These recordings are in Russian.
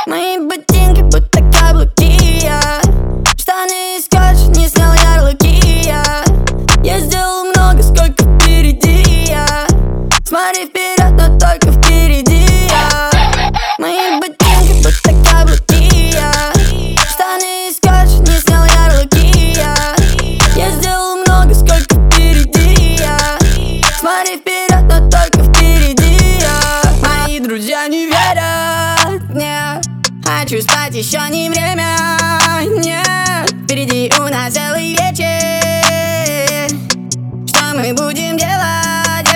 Мои ботинки будто каблуки, я штаны из скотча, не снял ярлыки, я сделал много, сколько впереди, я смотри вперед, но только впереди, я. Мои ботинки будто каблуки, я штаны из скотча, не снял ярлыки, я сделал много, сколько впереди, я смотри вперед, но только впереди, я. Мои друзья не верят, нет. Хочу спать, еще не время, нет. Впереди у нас целый вечер. Что мы будем делать?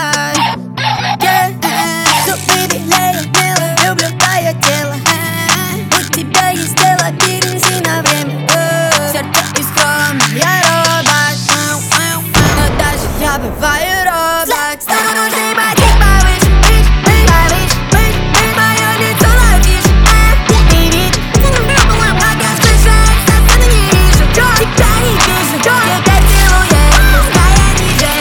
Зубы белее мела, люблю твое тело. У тебя есть дело, перенеси на время. Сердце из хрома, я робот, но даже я бываю робот. Нужны ботинки повыше, мое лицо ловишь. Не видишь, как я спешаю, сосуды не вижу. Тебя не вижу, тебя целует, пускай ниже.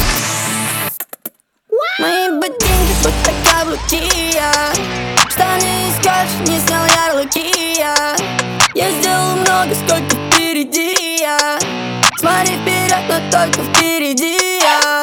Мои ботинки будто каблуки, я штаны из скотча, не снял ярлыки, я сделал много, сколько впереди, я смотри вперед, но только впереди, я.